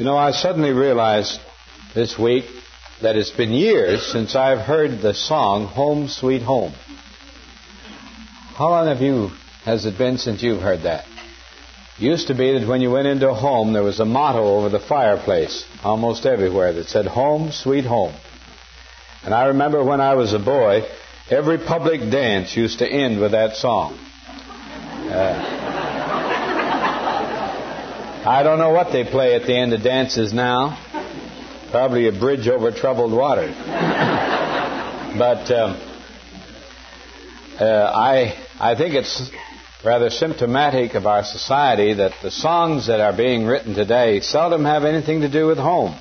You know, I suddenly realized this week that it's been years since I've heard the song Home Sweet Home. How long has it been since you've heard that? It used to be that when you went into a home, there was a motto over the fireplace almost everywhere that said, Home Sweet Home. And I remember when I was a boy, every public dance used to end with that song. I don't know what they play at the end of dances now. Probably a bridge over troubled water. But I think it's rather symptomatic of our society that the songs that are being written today seldom have anything to do with home.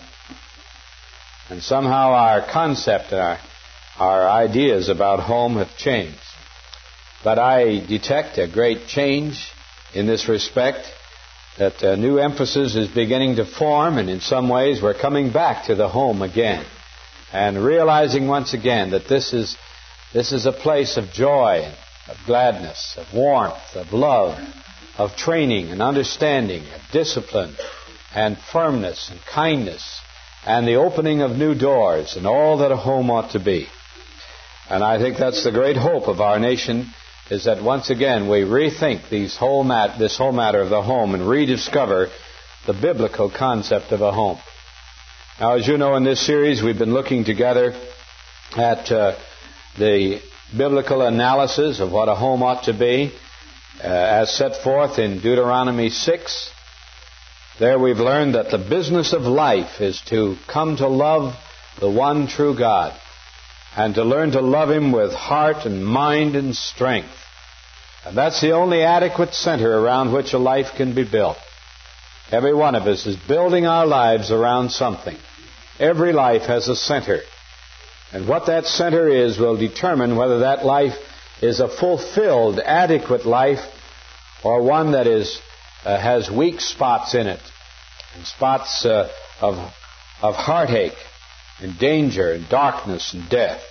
And somehow our concept, our ideas about home have changed. But I detect a great change in this respect, that a new emphasis is beginning to form, and in some ways we're coming back to the home again and realizing once again that this is a place of joy, of gladness, of warmth, of love, of training and understanding, of discipline and firmness and kindness and the opening of new doors and all that a home ought to be. And I think that's the great hope of our nation, is that once again we rethink this whole matter of the home and rediscover the biblical concept of a home. Now, as you know, in this series we've been looking together at the biblical analysis of what a home ought to be, as set forth in Deuteronomy 6. There we've learned that the business of life is to come to love the one true God and to learn to love Him with heart and mind and strength. And that's the only adequate center around which a life can be built. Every one of us is building our lives around something. Every life has a center. And what that center is will determine whether that life is a fulfilled, adequate life or one that has weak spots in it, and spots of heartache and danger and darkness and death.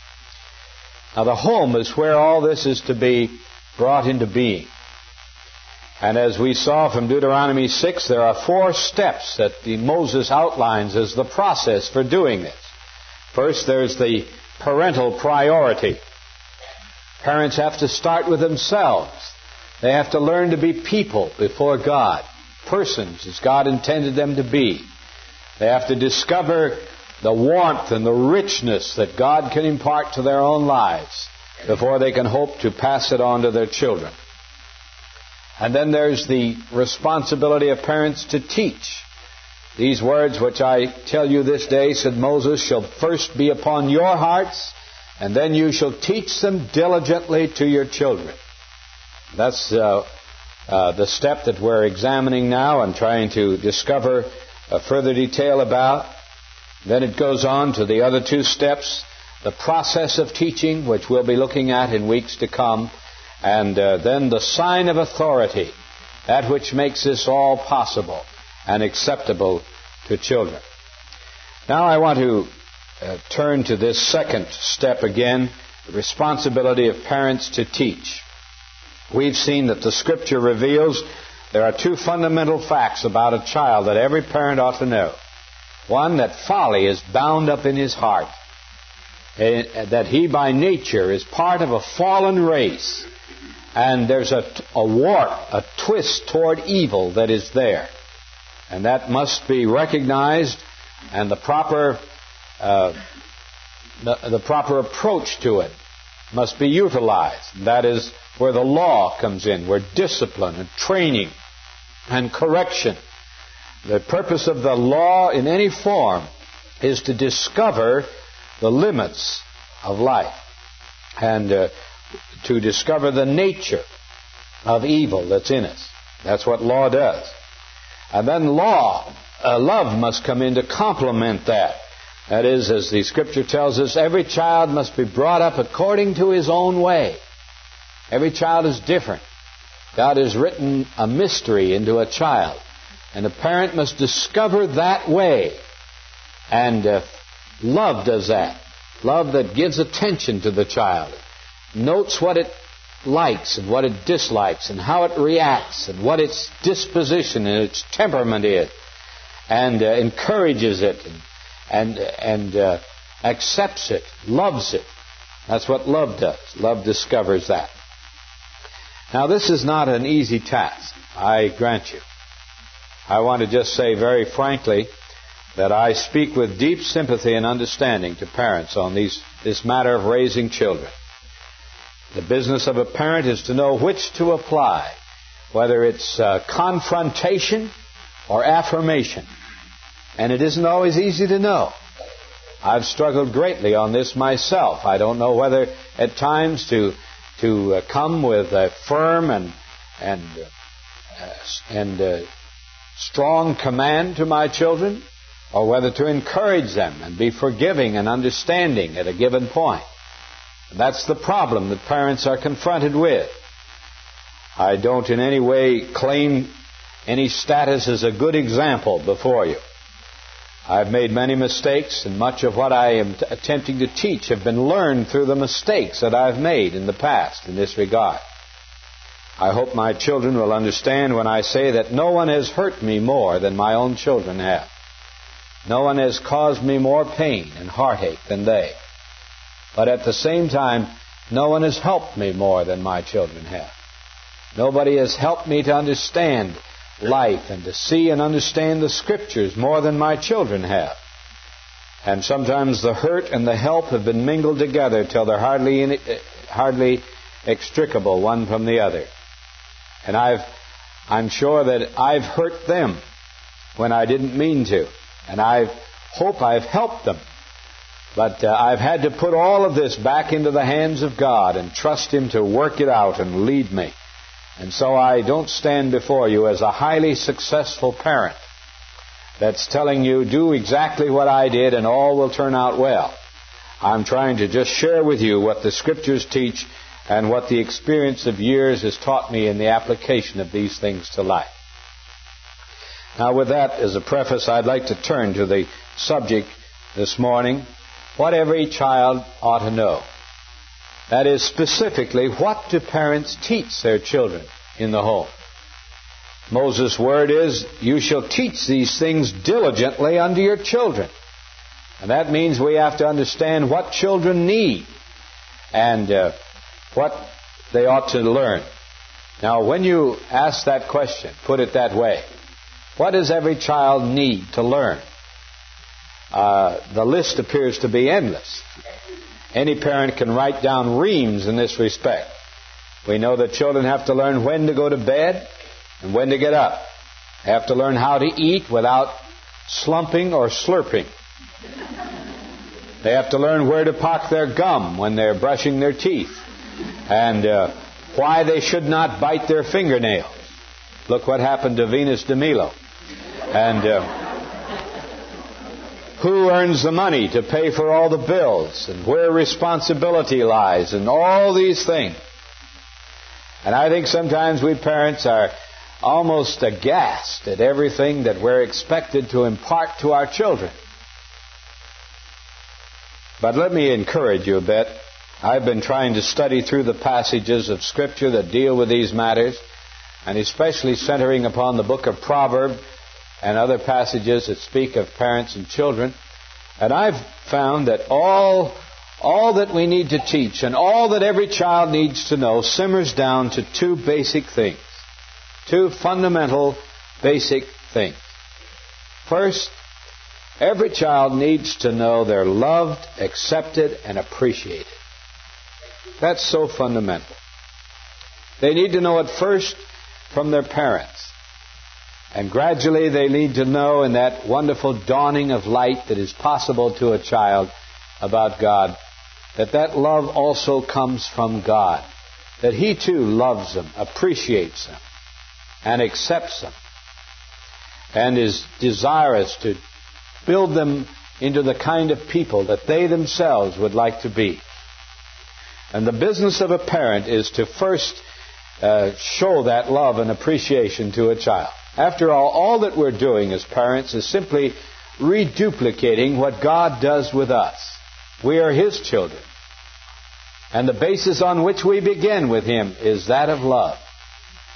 Now, the home is where all this is to be brought into being. And as we saw from Deuteronomy 6, there are 4 steps that Moses outlines as the process for doing this. First, there's the parental priority. Parents have to start with themselves. They have to learn to be people before God, persons as God intended them to be. They have to discover the warmth and the richness that God can impart to their own lives before they can hope to pass it on to their children. And then there's the responsibility of parents to teach. These words which I tell you this day, said Moses, shall first be upon your hearts, and then you shall teach them diligently to your children. That's the step that we're examining now and trying to discover further detail about. Then it goes on to the other 2 steps, the process of teaching, which we'll be looking at in weeks to come, and then the sign of authority, that which makes this all possible and acceptable to children. Now I want to turn to this second step again, the responsibility of parents to teach. We've seen that the Scripture reveals there are 2 fundamental facts about a child that every parent ought to know. One, that folly is bound up in his heart, that he by nature is part of a fallen race, and there's a warp, a twist toward evil that is there. And that must be recognized, and the proper approach to it must be utilized. That is where the law comes in, where discipline and training and correction. The purpose of the law in any form is to discover the limits of life and to discover the nature of evil that's in us. That's what law does. And then love must come in to complement that. That is, as the Scripture tells us, every child must be brought up according to his own way. Every child is different. God has written a mystery into a child, and a parent must discover that way. And love does that. Love that gives attention to the child, notes what it likes and what it dislikes and how it reacts and what its disposition and its temperament is, and encourages it and accepts it, loves it. That's what love does. Love discovers that. Now, this is not an easy task, I grant you. I want to just say very frankly that I speak with deep sympathy and understanding to parents on this matter of raising children. The business of a parent is to know which to apply, whether it's confrontation or affirmation. And it isn't always easy to know. I've struggled greatly on this myself. I don't know whether at times to come with a firm and strong command to my children, or whether to encourage them and be forgiving and understanding at a given point. And that's the problem that parents are confronted with. I don't in any way claim any status as a good example before you. I've made many mistakes, and much of what I am attempting to teach have been learned through the mistakes that I've made in the past in this regard. I hope my children will understand when I say that no one has hurt me more than my own children have. No one has caused me more pain and heartache than they. But at the same time, no one has helped me more than my children have. Nobody has helped me to understand life and to see and understand the Scriptures more than my children have. And sometimes the hurt and the help have been mingled together till they're hardly extricable one from the other. And I'm sure that I've hurt them when I didn't mean to. And I hope I've helped them. But I've had to put all of this back into the hands of God and trust Him to work it out and lead me. And so I don't stand before you as a highly successful parent that's telling you, do exactly what I did and all will turn out well. I'm trying to just share with you what the Scriptures teach and what the experience of years has taught me in the application of these things to life. Now, with that as a preface, I'd like to turn to the subject this morning, what every child ought to know. That is, specifically, what do parents teach their children in the home? Moses' word is, you shall teach these things diligently unto your children. And that means we have to understand what children need and what they ought to learn. Now, when you ask that question, put it that way, what does every child need to learn? The list appears to be endless. Any parent can write down reams in this respect. We know that children have to learn when to go to bed and when to get up. They have to learn how to eat without slumping or slurping. They have to learn where to pock their gum when they're brushing their teeth, and why they should not bite their fingernails. Look what happened to Venus de Milo. And who earns the money to pay for all the bills, and where responsibility lies, and all these things. And I think sometimes we parents are almost aghast at everything that we're expected to impart to our children. But let me encourage you a bit. I've been trying to study through the passages of Scripture that deal with these matters, and especially centering upon the book of Proverbs and other passages that speak of parents and children. And I've found that all that we need to teach and all that every child needs to know simmers down to two basic things. Two fundamental basic things. First, every child needs to know they're loved, accepted, and appreciated. That's so fundamental. They need to know it first from their parents. And gradually they need to know in that wonderful dawning of light that is possible to a child about God, that love also comes from God. That He too loves them, appreciates them, and accepts them, and is desirous to build them into the kind of people that they themselves would like to be. And the business of a parent is to first show that love and appreciation to a child. After all that we're doing as parents is simply reduplicating what God does with us. We are His children. And the basis on which we begin with Him is that of love.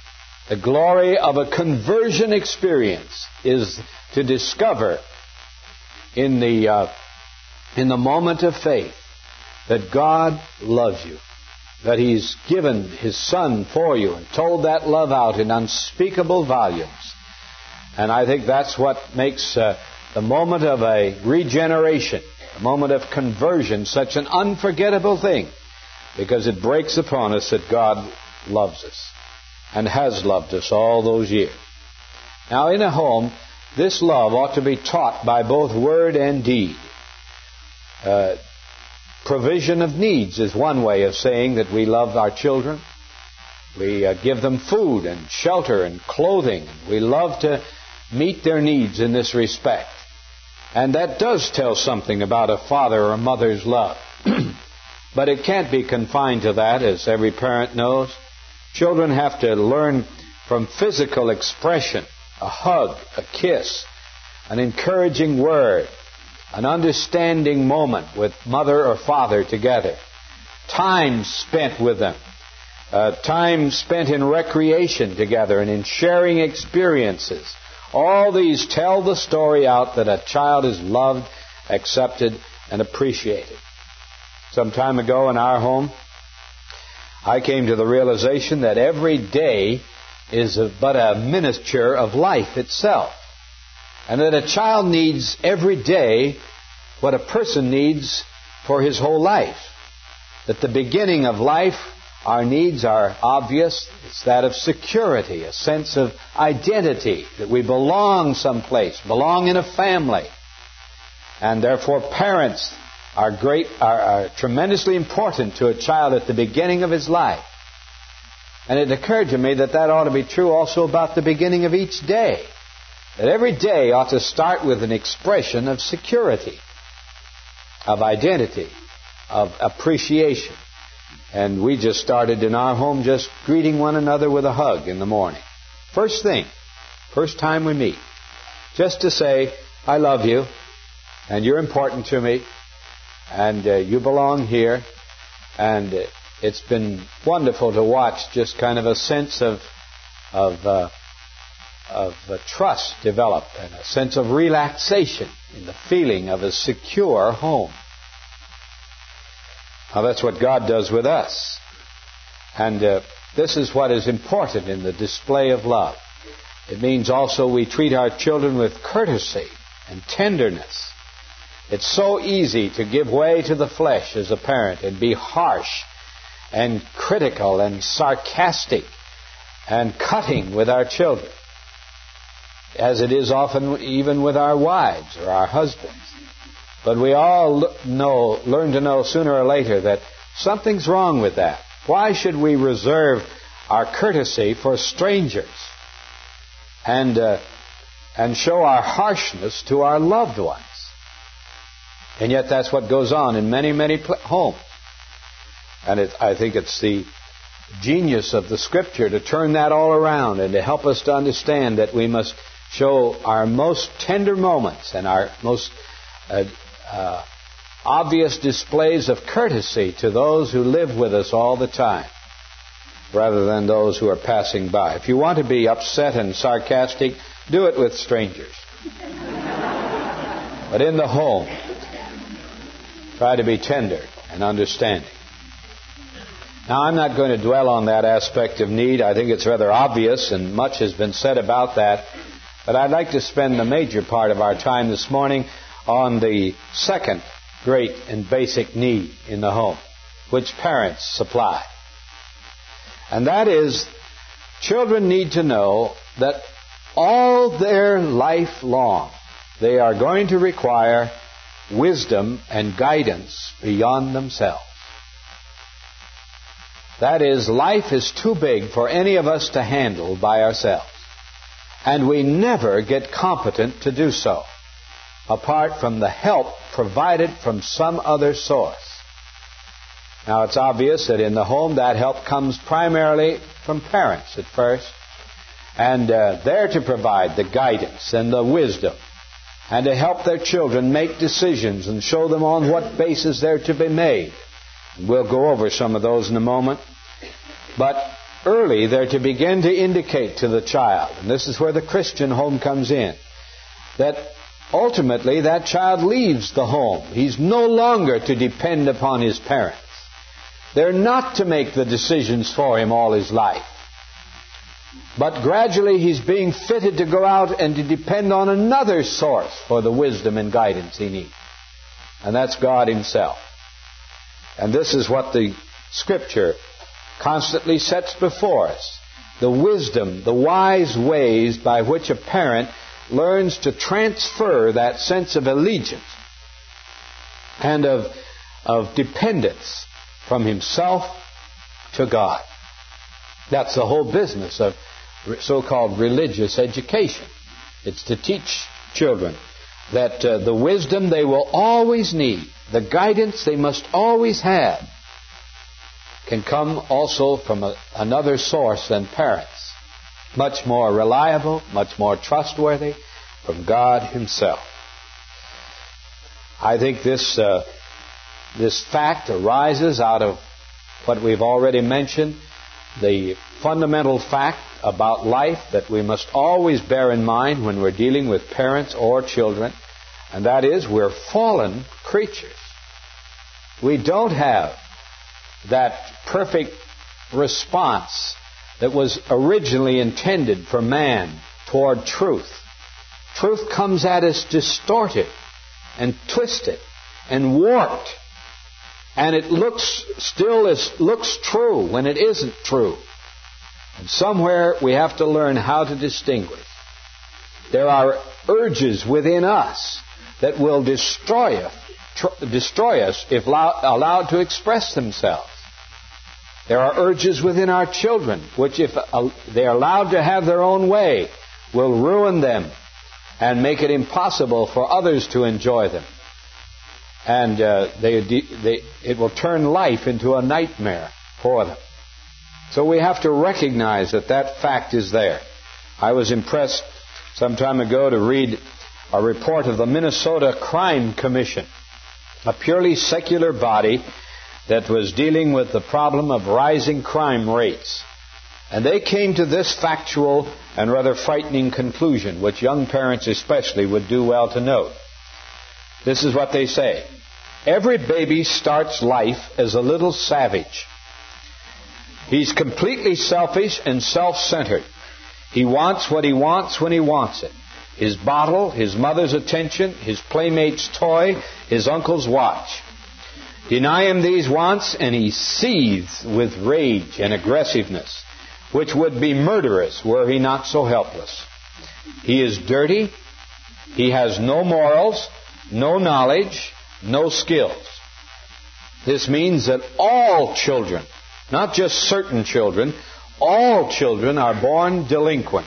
The glory of a conversion experience is to discover in the moment of faith that God loves you, that He's given His Son for you and told that love out in unspeakable volumes. And I think that's what makes the moment of a regeneration, a moment of conversion, such an unforgettable thing, because it breaks upon us that God loves us and has loved us all those years. Now, in a home, this love ought to be taught by both word and deed. Provision of needs is one way of saying that we love our children. We give them food and shelter and clothing. We love to meet their needs in this respect. And that does tell something about a father or a mother's love. But it can't be confined to that, as every parent knows. Children have to learn from physical expression, a hug, a kiss, an encouraging word, an understanding moment with mother or father together, time spent with them, time spent in recreation together and in sharing experiences. All these tell the story out that a child is loved, accepted, and appreciated. Some time ago in our home, I came to the realization that every day is but a miniature of life itself. And that a child needs every day what a person needs for his whole life. That the beginning of life, our needs are obvious. It's that of security, a sense of identity, that we belong someplace, belong in a family. And therefore parents are tremendously important to a child at the beginning of his life. And it occurred to me that ought to be true also about the beginning of each day. That every day ought to start with an expression of security, of identity, of appreciation. And we just started in our home just greeting one another with a hug in the morning. First thing, first time we meet. Just to say, I love you, and you're important to me, and you belong here. And it's been wonderful to watch just kind of a sense of trust develop and a sense of relaxation in the feeling of a secure home. Now that's what God does with us. And this is what is important in the display of love. It means also we treat our children with courtesy and tenderness. It's so easy to give way to the flesh as a parent and be harsh and critical and sarcastic and cutting with our children, as it is often even with our wives or our husbands. But we all learn to know sooner or later that something's wrong with that. Why should we reserve our courtesy for strangers and show our harshness to our loved ones? And yet that's what goes on in many, many homes. And I think it's the genius of the Scripture to turn that all around and to help us to understand that we must show our most tender moments and our most obvious displays of courtesy to those who live with us all the time, rather than those who are passing by. If you want to be upset and sarcastic, do it with strangers. But in the home, try to be tender and understanding. Now, I'm not going to dwell on that aspect of need. I think it's rather obvious, and much has been said about that. But I'd like to spend the major part of our time this morning on the second great and basic need in the home, which parents supply. And that is, children need to know that all their life long they are going to require wisdom and guidance beyond themselves. That is, life is too big for any of us to handle by ourselves. And we never get competent to do so, apart from the help provided from some other source. Now, it's obvious that in the home that help comes primarily from parents at first. And they're to provide the guidance and the wisdom and to help their children make decisions and show them on what basis they're to be made. And we'll go over some of those in a moment. But early they're to begin to indicate to the child, and this is where the Christian home comes in, that ultimately that child leaves the home. He's no longer to depend upon his parents. They're not to make the decisions for him all his life. But gradually he's being fitted to go out and to depend on another source for the wisdom and guidance he needs. And that's God Himself. And this is what the Scripture constantly sets before us. The wisdom, the wise ways by which a parent learns to transfer that sense of allegiance and of dependence from himself to God. That's the whole business of so-called religious education. It's to teach children that the wisdom they will always need, the guidance they must always have, can come also from another source than parents. Much more reliable, much more trustworthy, from God Himself. I think this fact arises out of what we've already mentioned, the fundamental fact about life that we must always bear in mind when we're dealing with parents or children, and that is we're fallen creatures. We don't have that perfect response that was originally intended for man toward truth. Truth comes at us distorted and twisted and warped, and it looks true when it isn't true. And somewhere we have to learn how to distinguish. There are urges within us that will destroy us if allowed to express themselves. There are urges within our children which, if they are allowed to have their own way, will ruin them and make it impossible for others to enjoy them. And it will turn life into a nightmare for them. So we have to recognize that fact is there. I was impressed some time ago to read a report of the Minnesota Crime Commission, a purely secular body that was dealing with the problem of rising crime rates. And they came to this factual and rather frightening conclusion, which young parents especially would do well to note. This is what they say. Every baby starts life as a little savage. He's completely selfish and self-centered. He wants what he wants when he wants it. His bottle, his mother's attention, his playmate's toy, his uncle's watch. Deny him these wants and he seethes with rage and aggressiveness, which would be murderous were he not so helpless. He is dirty. He has no morals, no knowledge, no skills. This means that all children, not just certain children, all children are born delinquent.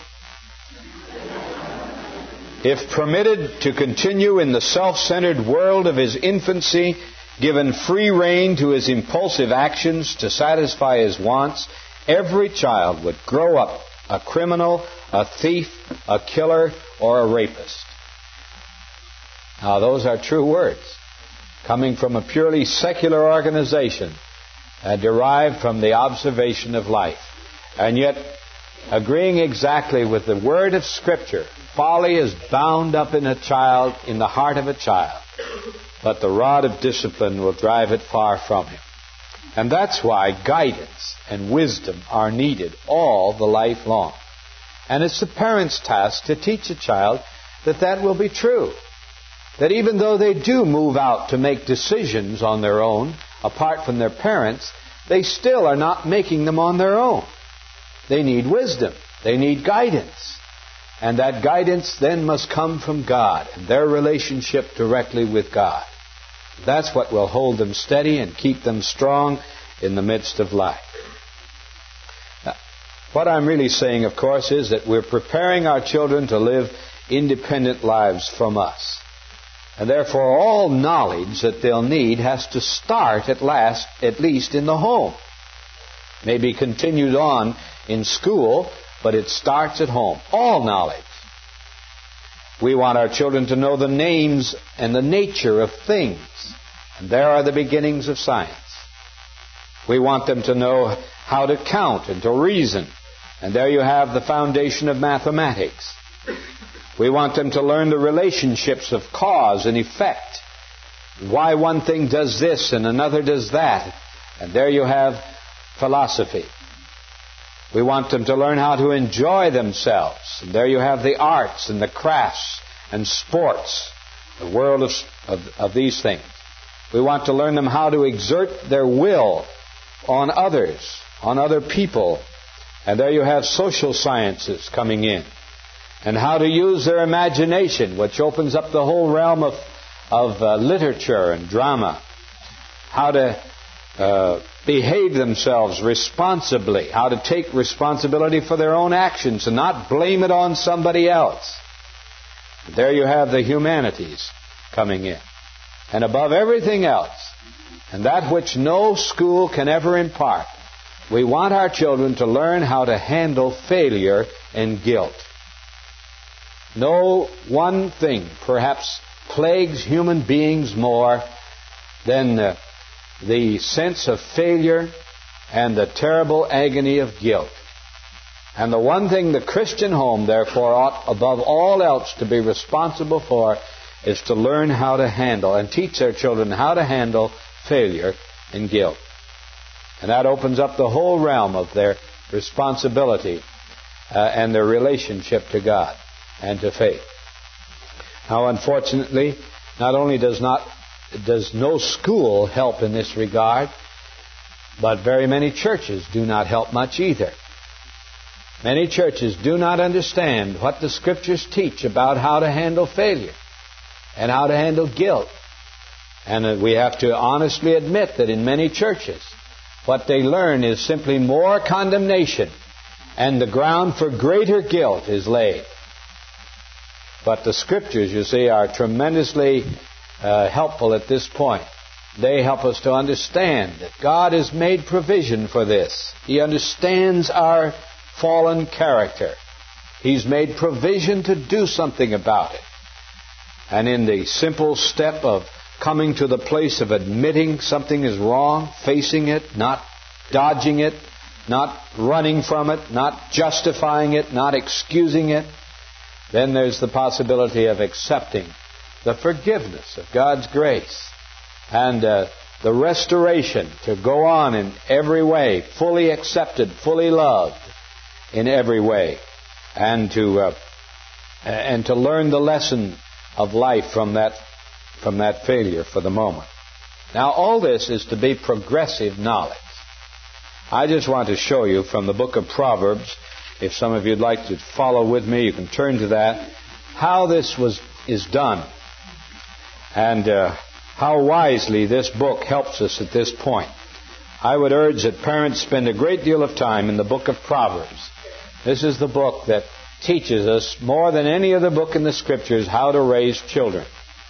If permitted to continue in the self-centered world of his infancy, given free rein to his impulsive actions to satisfy his wants, every child would grow up a criminal, a thief, a killer, or a rapist. Now, those are true words, coming from a purely secular organization, derived from the observation of life. And yet, agreeing exactly with the word of Scripture, folly is bound up in the heart of a child, but the rod of discipline will drive it far from him. And that's why guidance and wisdom are needed all the life long. And it's the parent's task to teach a child that will be true. That even though they do move out to make decisions on their own, apart from their parents, they still are not making them on their own. They need wisdom. They need guidance. And that guidance then must come from God and their relationship directly with God. That's what will hold them steady and keep them strong in the midst of life. Now, what I'm really saying, of course, is that we're preparing our children to live independent lives from us. And therefore, all knowledge that they'll need has to start at least in the home. Maybe continued on in school, but it starts at home. All knowledge. We want our children to know the names and the nature of things. And there are the beginnings of science. We want them to know how to count and to reason. And there you have the foundation of mathematics. We want them to learn the relationships of cause and effect. Why one thing does this and another does that. And there you have philosophy. We want them to learn how to enjoy themselves. And there you have the arts and the crafts and sports, the world of these things. We want to learn them how to exert their will on others, on other people. And there you have social sciences coming in. And how to use their imagination, which opens up the whole realm of literature and drama. How to behave themselves responsibly. How to take responsibility for their own actions and not blame it on somebody else. There you have the humanities coming in. And above everything else, and that which no school can ever impart, we want our children to learn how to handle failure and guilt. No one thing perhaps plagues human beings more than the sense of failure and the terrible agony of guilt. And the one thing the Christian home, therefore, ought above all else to be responsible for is to learn how to handle and teach their children how to handle failure and guilt. And that opens up the whole realm of their responsibility and their relationship to God and to faith. Now, unfortunately, not only does no school help in this regard, but very many churches do not help much either. Many churches do not understand what the Scriptures teach about how to handle failure and how to handle guilt. And we have to honestly admit that in many churches, what they learn is simply more condemnation, and the ground for greater guilt is laid. But the Scriptures, you see, are tremendously helpful at this point. They help us to understand that God has made provision for this. He understands our fallen character. He's made provision to do something about it. And in the simple step of coming to the place of admitting something is wrong, facing it, not dodging it, not running from it, not justifying it, not excusing it, then there's the possibility of accepting the forgiveness of God's grace and the restoration to go on in every way, fully accepted, fully loved in every way, and to learn the lesson of life from that failure for the moment. Now, all this is to be progressive knowledge. I just want to show you from the book of Proverbs, if some of you would like to follow with me, you can turn to that, how this is done, and how wisely this book helps us at this point. I would urge that parents spend a great deal of time in the book of Proverbs. This is the book that teaches us more than any other book in the Scriptures how to raise children.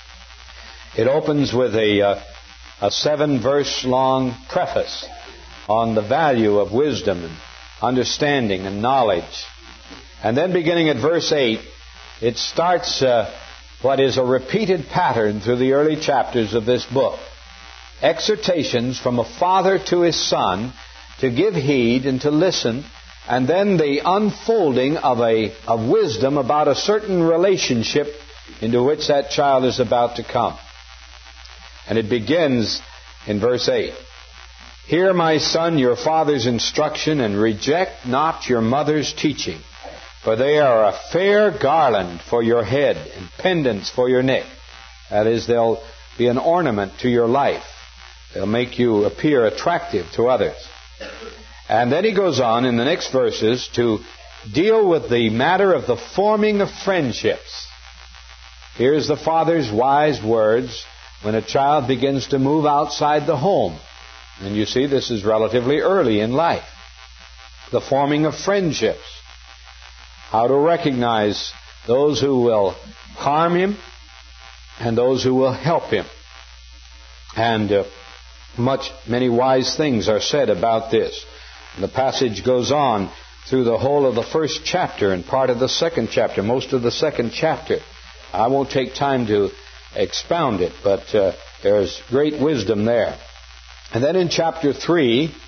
It opens with a 7-verse long preface on the value of wisdom and understanding and knowledge. And then beginning at verse 8, it starts what is a repeated pattern through the early chapters of this book. Exhortations from a father to his son to give heed and to listen, and then the unfolding of wisdom about a certain relationship into which that child is about to come. And it begins in verse 8. Hear, my son, your father's instruction, and reject not your mother's teaching, for they are a fair garland for your head and pendants for your neck. That is, they'll be an ornament to your life. They'll make you appear attractive to others. And then he goes on in the next verses to deal with the matter of the forming of friendships. Here's the father's wise words when a child begins to move outside the home. And you see, this is relatively early in life. The forming of friendships. How to recognize those who will harm him and those who will help him. And many wise things are said about this. And the passage goes on through the whole of the first chapter and part of the second chapter, most of the second chapter. I won't take time to expound it, but there's great wisdom there. And then in chapter 3,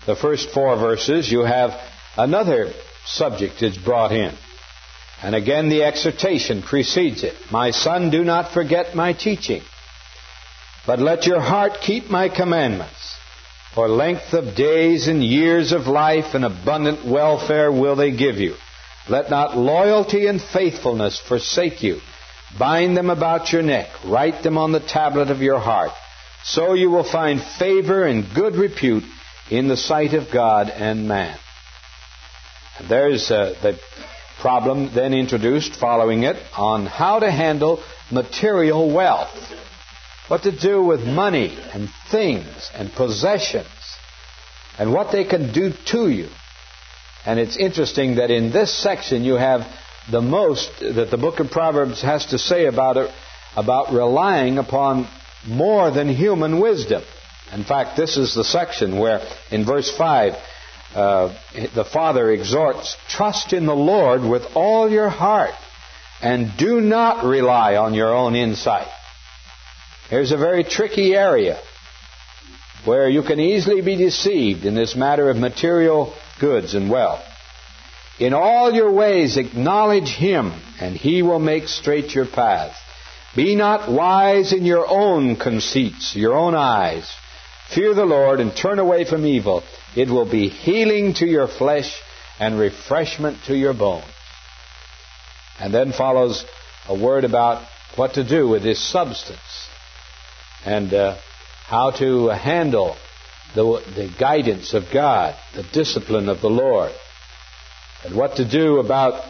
the first 4 verses, you have another subject is brought in. And again, the exhortation precedes it. My son, do not forget my teaching, but let your heart keep my commandments. For length of days and years of life and abundant welfare will they give you. Let not loyalty and faithfulness forsake you. Bind them about your neck. Write them on the tablet of your heart. So you will find favor and good repute in the sight of God and man. And there's the problem then introduced following it on how to handle material wealth. What to do with money and things and possessions and what they can do to you. And it's interesting that in this section you have the most that the book of Proverbs has to say about it, about relying upon more than human wisdom. In fact, this is the section where in verse 5 the father exhorts, trust in the Lord with all your heart and do not rely on your own insight. Here's a very tricky area where you can easily be deceived in this matter of material goods and wealth. In all your ways acknowledge Him, and He will make straight your paths. Be not wise in your own conceits, your own eyes. Fear the Lord and turn away from evil. It will be healing to your flesh and refreshment to your bones. And then follows a word about what to do with this substance and how to handle the guidance of God, the discipline of the Lord, and what to do about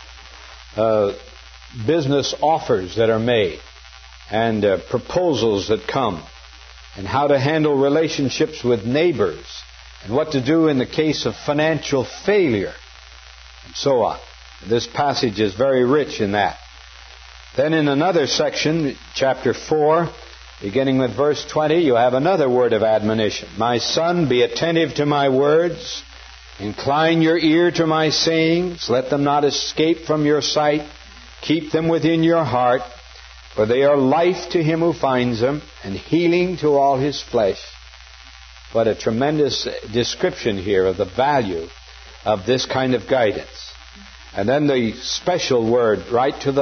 business offers that are made and proposals that come, and how to handle relationships with neighbors, and what to do in the case of financial failure, and so on. This passage is very rich in that. Then in another section, chapter 4, beginning with verse 20, you have another word of admonition. My son, be attentive to my words. Incline your ear to my sayings. Let them not escape from your sight. Keep them within your heart. For they are life to him who finds them, and healing to all his flesh. What a tremendous description here of the value of this kind of guidance. And then the special word right to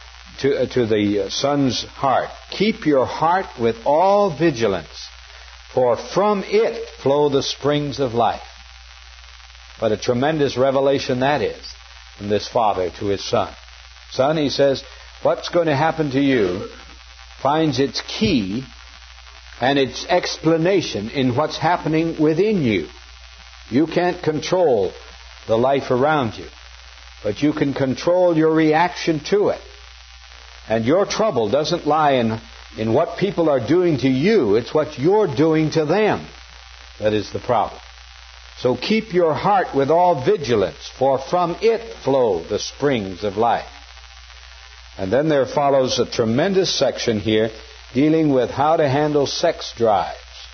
the son's heart. Keep your heart with all vigilance, for from it flow the springs of life. What a tremendous revelation that is from this father to his son. Son, he says, what's going to happen to you finds its key and its explanation in what's happening within you. You can't control the life around you, but you can control your reaction to it. And your trouble doesn't lie in what people are doing to you. It's what you're doing to them that is the problem. So keep your heart with all vigilance, for from it flow the springs of life. And then there follows a tremendous section here dealing with how to handle sex drives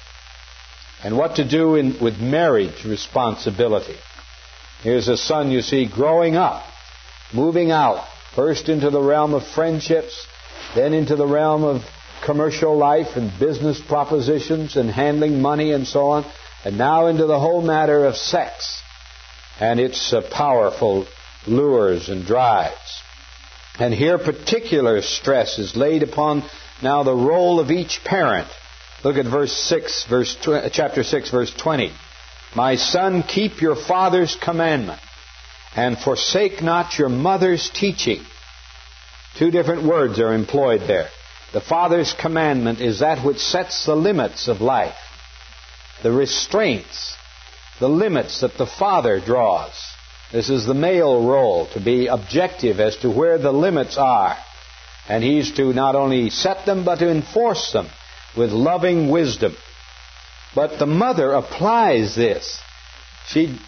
and what to do with marriage responsibility. Here's a son, you see, growing up, moving out, first into the realm of friendships, then into the realm of commercial life and business propositions and handling money and so on, and now into the whole matter of sex and its powerful lures and drives. And here particular stress is laid upon now the role of each parent. Look at chapter 6, verse 20. My son, keep your father's commandment, and forsake not your mother's teaching. Two different words are employed there. The father's commandment is that which sets the limits of life, the restraints, the limits that the father draws. This is the male role, to be objective as to where the limits are. And he's to not only set them, but to enforce them with loving wisdom. But the mother applies this. She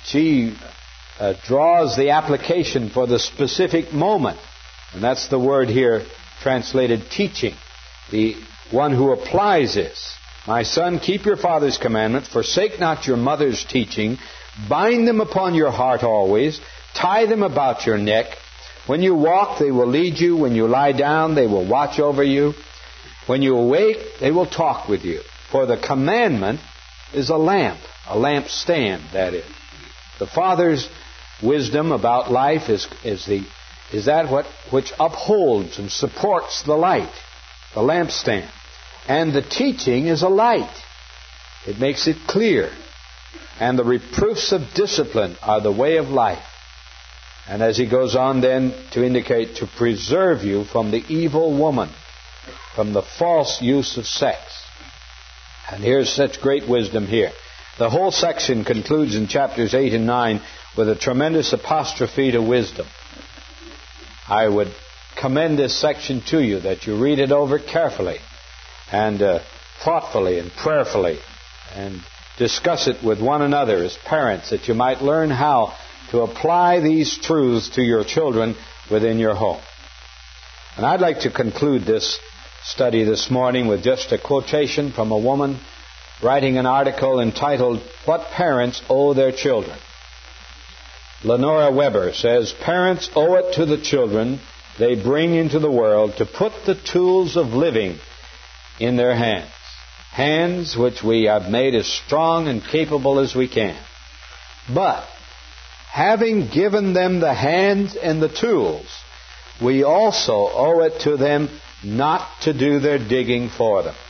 draws the application for the specific moment. And that's the word here translated teaching. The one who applies this. My son, keep your father's commandment, forsake not your mother's teaching, bind them upon your heart always, tie them about your neck. When you walk, they will lead you. When you lie down, they will watch over you. When you awake, they will talk with you. For the commandment is a lamp A lampstand, that is. The Father's wisdom about life is that which upholds and supports the light, the lampstand. And the teaching is a light. It makes it clear. And the reproofs of discipline are the way of life. And as he goes on then to indicate, to preserve you from the evil woman, from the false use of sex. And here's such great wisdom here. The whole section concludes in chapters 8 and 9 with a tremendous apostrophe to wisdom. I would commend this section to you, that you read it over carefully and thoughtfully and prayerfully, and discuss it with one another as parents, that you might learn how to apply these truths to your children within your home. And I'd like to conclude this study this morning with just a quotation from a woman writing an article entitled, "What Parents Owe Their Children." Lenora Weber says, "Parents owe it to the children they bring into the world to put the tools of living in their hands. Hands which we have made as strong and capable as we can. But, having given them the hands and the tools, we also owe it to them not to do their digging for them."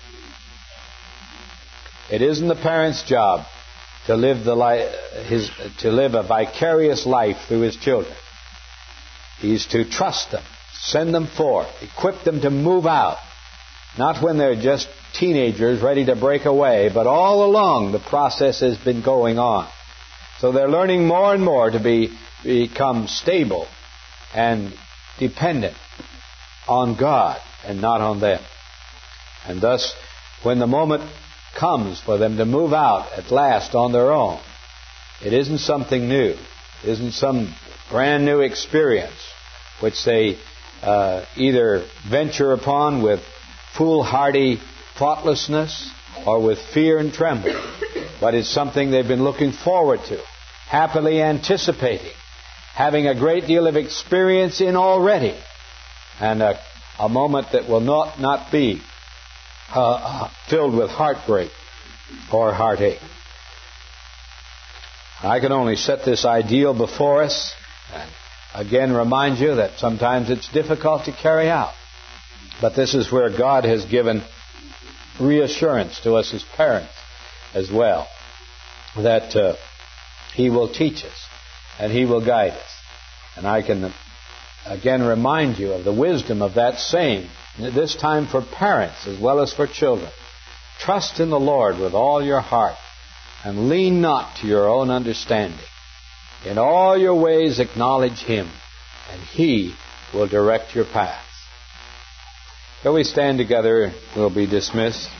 It isn't the parent's job to live a vicarious life through his children. He's to trust them, send them forth, equip them to move out. Not when they're just teenagers ready to break away, but all along the process has been going on. So they're learning more and more to become stable and dependent on God and not on them. And thus, when the moment comes for them to move out at last on their own, it isn't something new. It isn't some brand new experience which they either venture upon with foolhardy thoughtlessness or with fear and trembling. But it's something they've been looking forward to, happily anticipating, having a great deal of experience in already, and a moment that will not be filled with heartbreak or heartache. I can only set this ideal before us and again remind you that sometimes it's difficult to carry out. But this is where God has given reassurance to us as parents as well, that He will teach us and He will guide us. And I can again remind you of the wisdom of that saying, this time for parents as well as for children. Trust in the Lord with all your heart, and lean not to your own understanding. In all your ways acknowledge Him, and He will direct your paths. Shall we stand together? We'll be dismissed.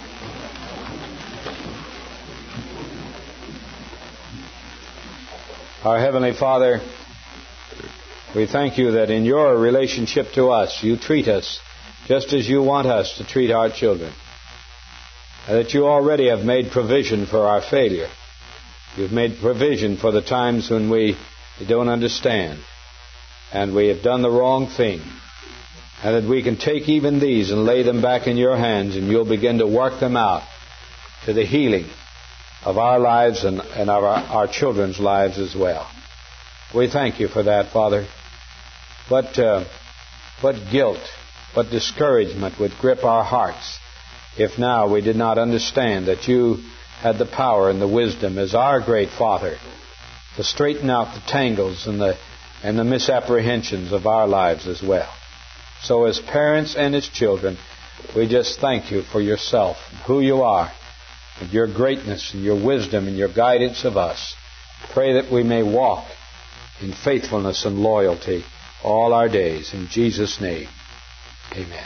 Our Heavenly Father, we thank You that in Your relationship to us, You treat us just as You want us to treat our children. And that You already have made provision for our failure. You've made provision for the times when we don't understand and we have done the wrong thing. And that we can take even these and lay them back in Your hands, and You'll begin to work them out to the healing of our lives and of our children's lives as well. We thank You for that, Father. What guilt, what discouragement would grip our hearts if now we did not understand that You had the power and the wisdom as our great Father to straighten out the tangles and the misapprehensions of our lives as well. So as parents and as children, we just thank You for Yourself and who You are, and Your greatness and Your wisdom and Your guidance of us. Pray that we may walk in faithfulness and loyalty all our days. In Jesus' name, amen.